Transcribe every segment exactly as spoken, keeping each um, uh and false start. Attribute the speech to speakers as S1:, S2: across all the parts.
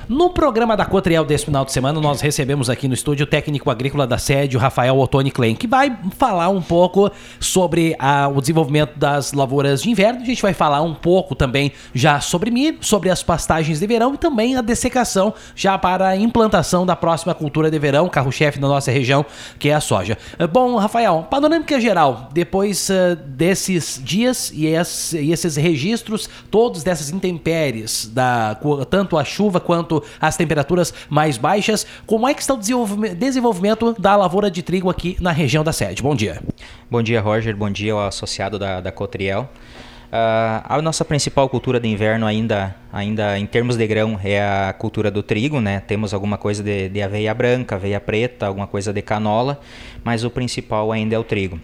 S1: No programa da Cotriel desse final de semana, nós recebemos aqui no estúdio o técnico agrícola da sede, o Rafael Ottoni Klein, que vai falar um pouco sobre a, o desenvolvimento das lavouras de inverno. A gente vai falar um pouco também já sobre milho, sobre as pastagens de verão e também a dessecação já para a implantação da próxima cultura de verão, carro-chefe da nossa região, que é a soja. Bom, Rafael, panorâmica geral, depois uh, desses dias e, es, e esses registros, todos dessas intempéries, da, tanto a chuva quanto as temperaturas mais baixas, como é que está o desenvolvimento da lavoura de trigo aqui na região da sede? Bom dia.
S2: Bom dia, Roger. Bom dia ao associado da, da Cotriel. Uh, a nossa principal cultura de inverno ainda, ainda em termos de grão é a cultura do trigo, né? Temos alguma coisa de, de aveia branca, aveia preta, alguma coisa de canola, mas o principal ainda é o trigo.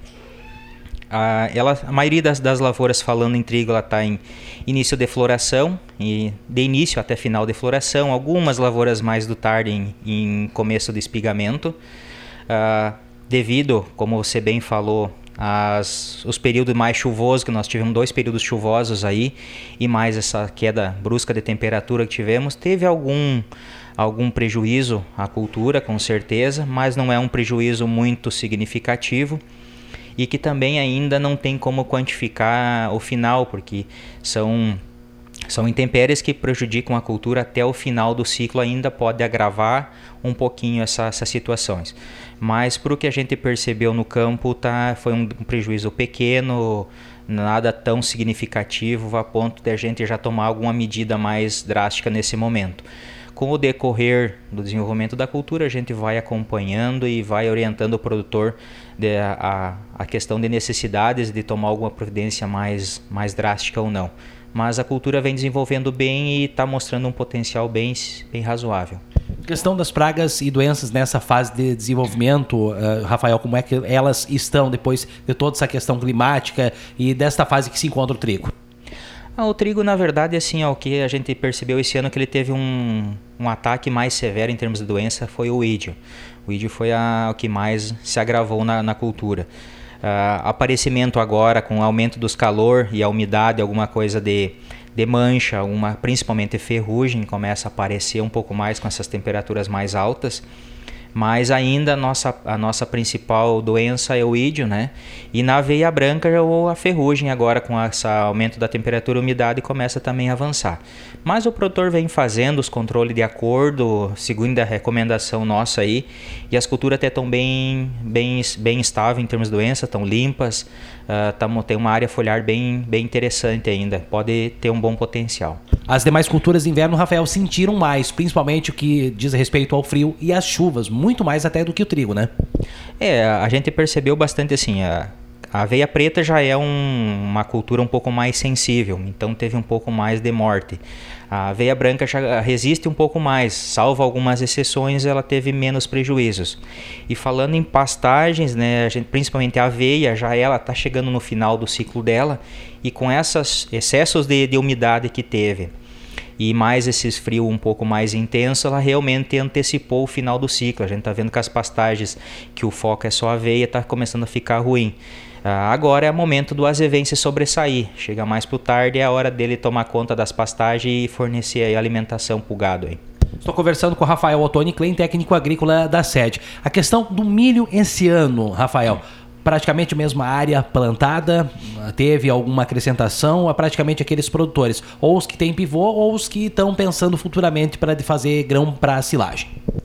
S2: Uh, ela, a maioria das, das lavouras, falando em trigo, ela está em início de floração, e de início até final de floração, algumas lavouras mais do tarde em, em começo de espigamento, uh, devido, como você bem falou, As, os períodos mais chuvosos, que nós tivemos dois períodos chuvosos aí, e mais essa queda brusca de temperatura que tivemos, teve algum, algum prejuízo à cultura, com certeza, mas não é um prejuízo muito significativo e que também ainda não tem como quantificar o final, porque são, são intempéries que prejudicam a cultura até o final do ciclo, ainda pode agravar um pouquinho essa, essas situações. Mas para o que a gente percebeu no campo, tá, foi um prejuízo pequeno, nada tão significativo a ponto de a gente já tomar alguma medida mais drástica nesse momento. Com o decorrer do desenvolvimento da cultura, a gente vai acompanhando e vai orientando o produtor de, a, a questão de necessidades de tomar alguma providência mais, mais drástica ou não. Mas a cultura vem desenvolvendo bem e está mostrando um potencial bem, bem razoável.
S1: Questão das pragas e doenças nessa fase de desenvolvimento, uh, Rafael, como é que elas estão depois de toda essa questão climática e desta fase que se encontra o trigo?
S2: Ah, o trigo, na verdade, assim, ó, o que a gente percebeu esse ano que ele teve um, um ataque mais severo em termos de doença foi o ídio. O ídio foi a, o que mais se agravou na, na cultura. Uh, aparecimento agora com o aumento dos calor e a umidade, alguma coisa de, de mancha, uma, principalmente ferrugem, começa a aparecer um pouco mais com essas temperaturas mais altas. Mas ainda a nossa, a nossa principal doença é o ídio, né? E na aveia branca a ferrugem agora com esse aumento da temperatura e umidade começa também a avançar. Mas o produtor vem fazendo os controles de acordo, segundo a recomendação nossa aí, e as culturas até estão bem, bem, bem estáveis em termos de doença, estão limpas, uh, tamo, tem uma área foliar bem, bem interessante ainda, pode ter um bom potencial.
S1: As demais culturas de inverno, Rafael, sentiram mais, principalmente o que diz respeito ao frio e às chuvas, muito mais até do que o trigo, né?
S2: É, a gente percebeu bastante assim, a, a aveia preta já é um, uma cultura um pouco mais sensível, então teve um pouco mais de morte. A aveia branca já resiste um pouco mais, salvo algumas exceções, ela teve menos prejuízos. E falando em pastagens, né, a gente, principalmente a aveia, já ela está chegando no final do ciclo dela, e com esses excessos de, de umidade que teve, e mais esses frios um pouco mais intensos, ela realmente antecipou o final do ciclo. A gente está vendo que as pastagens, que o foco é só aveia, está começando a ficar ruim. Ah, agora é o momento do azevém se sobressair. Chega mais para o tarde, é a hora dele tomar conta das pastagens e fornecer a alimentação para o gado aí.
S1: Estou conversando com o Rafael Ottoni Klein, técnico agrícola da sede. A questão do milho esse ano, Rafael, praticamente a mesma área plantada, teve alguma acrescentação a praticamente aqueles produtores, ou os que têm pivô ou os que estão pensando futuramente para fazer grão para silagem?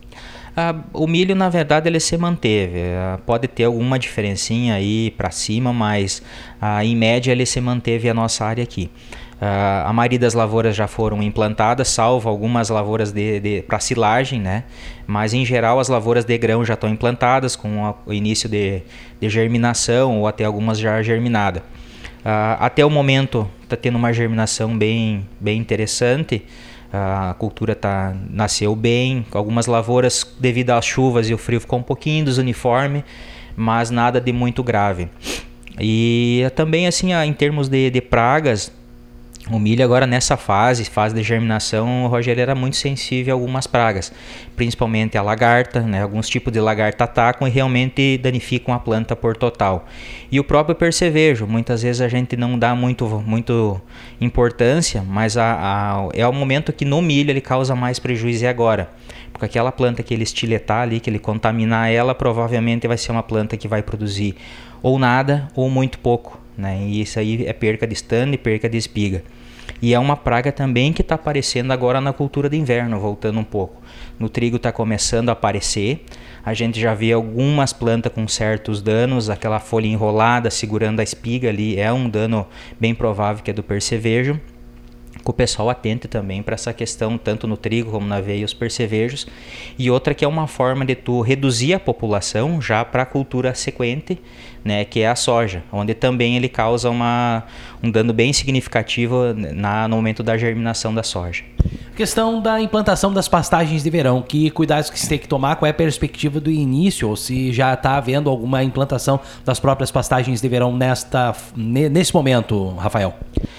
S2: Ah, o milho, na verdade, ele se manteve. Ah, pode ter alguma diferencinha aí para cima, mas ah, em média ele se manteve a nossa área aqui. Uh, a maioria das lavouras já foram implantadas, salvo algumas lavouras de, de, para silagem, né? Mas em geral as lavouras de grão já estão implantadas com a, o início de, de germinação ou até algumas já germinadas. Uh, até o momento está tendo uma germinação bem, bem interessante, uh, a cultura tá, nasceu bem, algumas lavouras devido às chuvas e o frio ficou um pouquinho desuniforme, mas nada de muito grave. E também assim, em termos de, de pragas, O milho agora nessa fase, fase de germinação, o Roger era muito sensível a algumas pragas, principalmente a lagarta, né? Alguns tipos de lagarta atacam e realmente danificam a planta por total. E o próprio percevejo, muitas vezes a gente não dá muito, muito importância, mas a, a, é o momento que no milho ele causa mais prejuízo agora. Porque aquela planta que ele estiletar ali, que ele contaminar ela, provavelmente vai ser uma planta que vai produzir ou nada ou muito pouco, né? E isso aí é perca de estande, perca de espiga. E é uma praga também que está aparecendo agora na cultura de inverno, voltando um pouco. No trigo está começando a aparecer, a gente já vê algumas plantas com certos danos, aquela folha enrolada segurando a espiga ali é um dano bem provável que é do percevejo. Que o pessoal atente também para essa questão, tanto no trigo como na aveia e os percevejos. E outra que é uma forma de tu reduzir a população já para a cultura sequente, né, que é a soja, onde também ele causa uma, um dano bem significativo na, no momento da germinação da soja.
S1: Questão da implantação das pastagens de verão, que cuidados que se tem que tomar, qual é a perspectiva do início, ou se já está havendo alguma implantação das próprias pastagens de verão nesta, nesse momento, Rafael?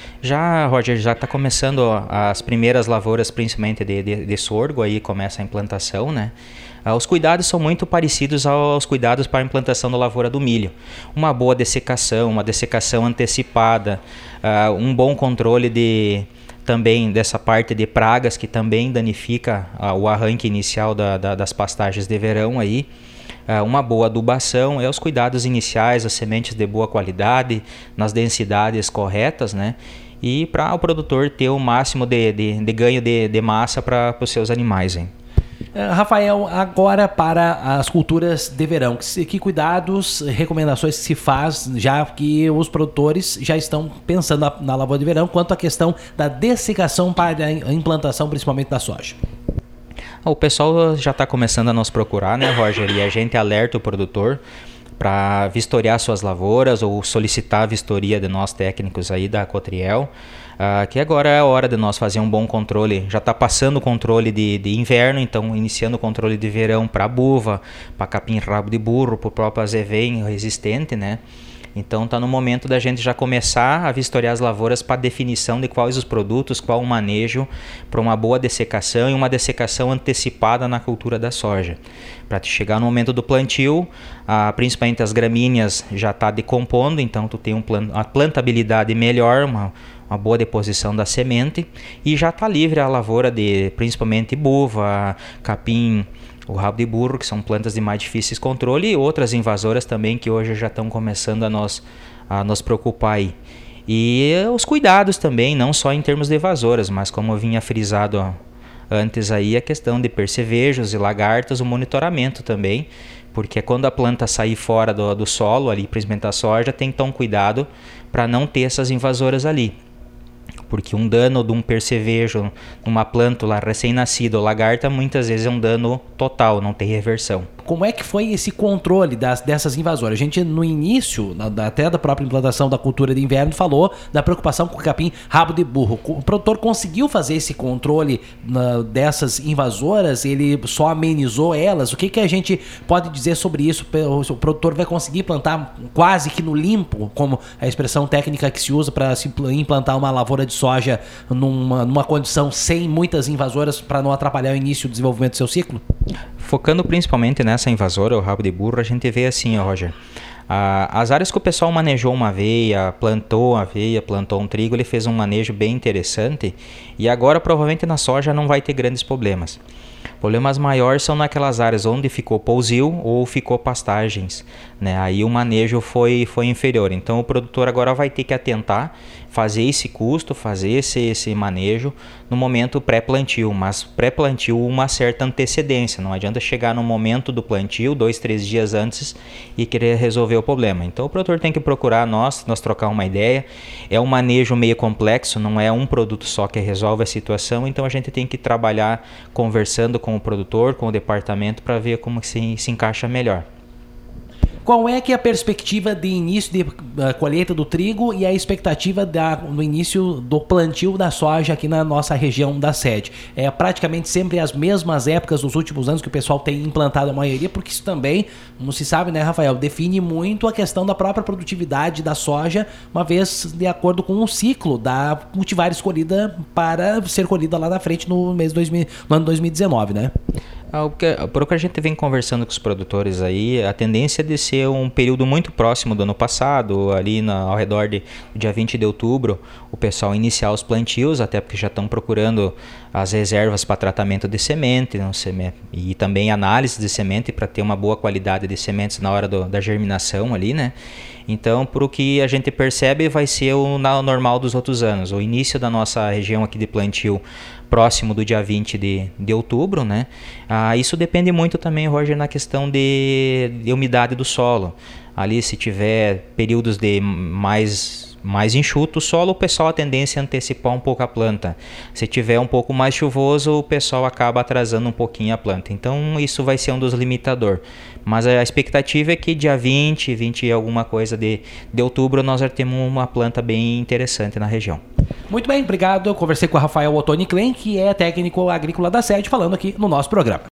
S2: Já, Roger, já está começando as primeiras lavouras, principalmente de, de, de sorgo, aí começa a implantação, né? Os cuidados são muito parecidos aos cuidados para a implantação da lavoura do milho. Uma boa dessecação, uma dessecação antecipada, uh, um bom controle de, também dessa parte de pragas que também danifica uh, o arranque inicial da, da, das pastagens de verão aí. Uh, uma boa adubação, é os cuidados iniciais, as sementes de boa qualidade, nas densidades corretas, né? E para o produtor ter o máximo de, de, de ganho de, de massa para os seus animais, hein?
S1: Rafael, agora para as culturas de verão, que, que cuidados, recomendações se faz, já que os produtores já estão pensando na, na lavoura de verão, quanto à questão da dessecação para a implantação, principalmente da soja?
S2: O pessoal já está começando a nos procurar, né, Roger? E a gente alerta o produtor para vistoriar suas lavouras ou solicitar a vistoria de nós técnicos aí da Cotriel, uh, que agora é a hora de nós fazer um bom controle. Já está passando o controle de, de inverno, então iniciando o controle de verão para buva, para capim rabo de burro, para o próprio azevém resistente, né? Então está no momento da gente já começar a vistoriar as lavouras para definição de quais os produtos, qual o manejo para uma boa dessecação e uma dessecação antecipada na cultura da soja. Para chegar no momento do plantio, ah, principalmente as gramíneas já está decompondo, então tu tem um plan- uma plantabilidade melhor, uma, uma boa deposição da semente e já está livre a lavoura de principalmente buva, capim, o rabo de burro, que são plantas de mais difíceis controle, e outras invasoras também que hoje já estão começando a nos, a nos preocupar aí. E os cuidados também, não só em termos de invasoras, mas como eu vinha frisado ó, antes aí, a questão de percevejos e lagartas, o monitoramento também, porque quando a planta sair fora do, do solo, ali, principalmente a soja, tem que ter um cuidado para não ter essas invasoras ali. Porque um dano de um percevejo numa plântula recém-nascida ou lagarta muitas vezes é um dano total, não tem reversão.
S1: Como é que foi esse controle das, dessas invasoras? A gente no início, na, até da própria implantação da cultura de inverno, falou da preocupação com o capim rabo de burro. O produtor conseguiu fazer esse controle na, dessas invasoras? Ele só amenizou elas? O que, que a gente pode dizer sobre isso? O produtor vai conseguir plantar quase que no limpo, como a expressão técnica que se usa para se implantar uma lavoura de soja numa, numa condição sem muitas invasoras para não atrapalhar o início do desenvolvimento do seu ciclo?
S2: Focando principalmente nessa invasora, o rabo de burro, a gente vê assim, ó, Roger. Ah, as áreas que o pessoal manejou uma aveia, plantou aveia, plantou um trigo, ele fez um manejo bem interessante e agora provavelmente na soja não vai ter grandes problemas. Problemas maiores são naquelas áreas onde ficou pousio ou ficou pastagens, né? Aí o manejo foi, foi inferior. Então o produtor agora vai ter que atentar, fazer esse custo, fazer esse, esse manejo no momento pré-plantio, mas pré-plantio uma certa antecedência. Não adianta chegar no momento do plantio, dois, três dias antes e querer resolver o problema. Então o produtor tem que procurar nós, nós trocar uma ideia. É um manejo meio complexo, não é um produto só que resolve a situação, então a gente tem que trabalhar conversando com o produtor, com o departamento, para ver como se, se encaixa melhor.
S1: Qual é que é a perspectiva de início de uh, colheita do trigo e a expectativa da, no início do plantio da soja aqui na nossa região da sede? É praticamente sempre as mesmas épocas dos últimos anos que o pessoal tem implantado a maioria, porque isso também, como se sabe, né, Rafael, define muito a questão da própria produtividade da soja, uma vez de acordo com o ciclo da cultivar escolhida para ser colhida lá na frente no mês dois mil, no ano dois mil e dezenove, né?
S2: Por o que a gente vem conversando com os produtores aí, a tendência é de ser um período muito próximo do ano passado, ali na, ao redor de dia vinte de outubro, o pessoal iniciar os plantios, até porque já estão procurando as reservas para tratamento de semente, não, semente e também análise de semente para ter uma boa qualidade de sementes na hora do, da germinação ali, né? Então, por o que a gente percebe, vai ser o normal dos outros anos. O início da nossa região aqui de plantio próximo do dia vinte de, de outubro, né? Ah, isso depende muito também, Roger, na questão de, de umidade do solo. Ali, se tiver períodos de mais... mais enxuto o solo, o pessoal a tendência é antecipar um pouco a planta. Se tiver um pouco mais chuvoso, o pessoal acaba atrasando um pouquinho a planta. Então isso vai ser um dos limitadores. Mas a expectativa é que dia vinte, vinte e alguma coisa de, de outubro, nós já temos uma planta bem interessante na região.
S1: Muito bem, obrigado. Eu conversei com o Rafael Ottoni Klein, que é técnico agrícola da sede, falando aqui no nosso programa.